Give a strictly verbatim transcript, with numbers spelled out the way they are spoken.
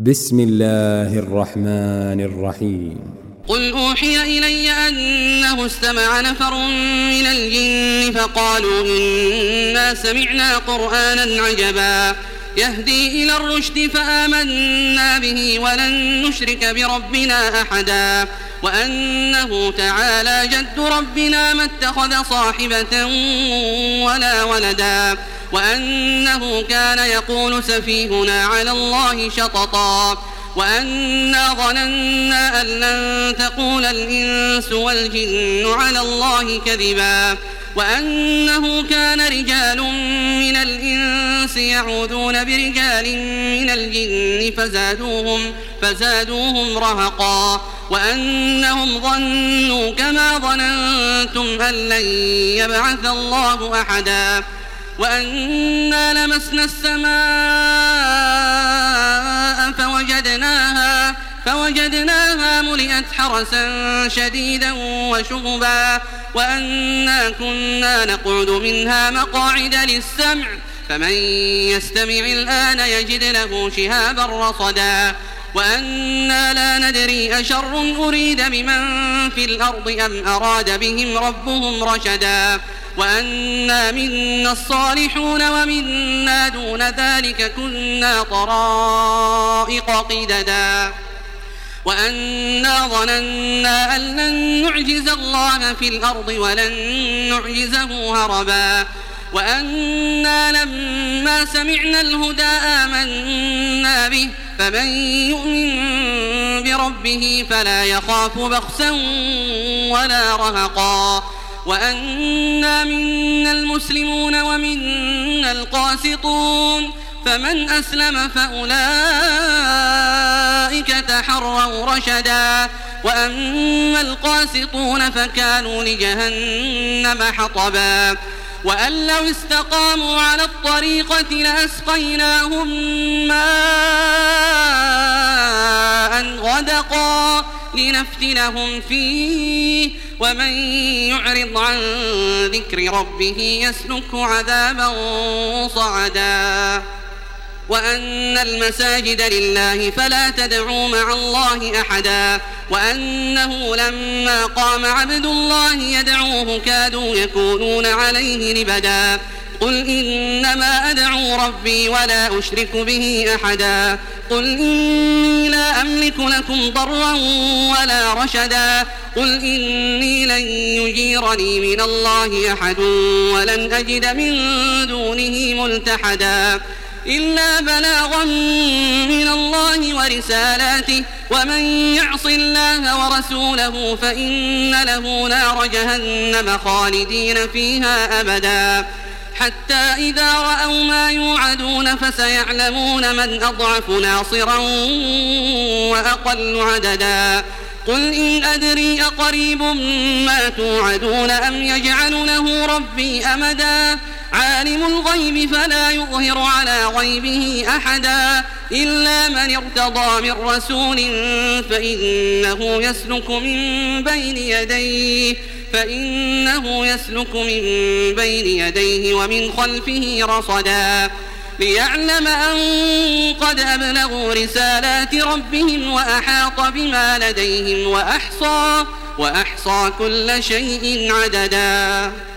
بسم الله الرحمن الرحيم. قل أوحي إلي أنه استمع نفر من الجن فقالوا إنا سمعنا قرآنا عجبا يهدي إلى الرشد فآمنا به ولن نشرك بربنا أحدا وأنه تعالى جد ربنا ما اتخذ صاحبة ولا ولدا وأنه كان يقول سفيهنا على الله شططا وأنا ظننا أن لن تقول الإنس والجن على الله كذبا وأنه كان رجال من الإنس يعوذون برجال من الجن فزادوهم, فزادوهم رهقا وأنهم ظنوا كما ظننتم أن لن يبعث الله أحدا وأنا لمسنا السماء فوجدناها, فوجدناها ملئت حرسا شديدا وشهبا وأنا كنا نقعد منها مقاعد للسمع فمن يستمع الآن يجد له شهابا رصدا وأنا لا ندري أشر أريد بمن في الأرض أم أراد بهم ربهم رشدا وأنا منا الصالحون ومنا دون ذلك كنا طرائق قددا وأنا ظننا أن لن نعجز الله في الأرض ولن نعجزه هربا وأنا لما سمعنا الهدى آمنا به فمن يؤمن بربه فلا يخاف بخسا ولا رهقا وأنا منا المسلمون ومنا القاسطون فمن أسلم فأولئك تحروا رشدا وأما القاسطون فكانوا لجهنم حطبا وأن لو استقاموا على الطريقة لأسقيناهم ماء غدقا لنفتنهم فيه ومن يعرض عن ذكر ربه يسلكه عذابا صعدا وأن المساجد لله فلا تدعوا مع الله أحدا وأنه لما قام عبد الله يدعوه كادوا يكونون عليه لبدا قل إنما أدعو ربي ولا أشرك به أحدا قل إني لا أملك لكم ضرا ولا رشدا قل إني لن يجيرني من الله أحد ولن أجد من دونه ملتحدا إلا بلاغا من الله ورسالاته ومن يعص الله ورسوله فإن له نار جهنم خالدين فيها أبدا حتى إذا رأوا ما يوعدون فسيعلمون من أضعف ناصرا وأقل عددا قل إن أدري أقريب ما توعدون أم يجعل له ربي أمدا عالم الغيب فلا يظهر على غيبه أحدا إلا من ارتضى من رسول فإنه يسلك من بين يديه فإنه يسلك من بين يديه ومن خلفه رصدا ليعلم أن قد أبلغوا رسالات ربهم وأحاط بما لديهم وأحصى, وأحصى كل شيء عددا.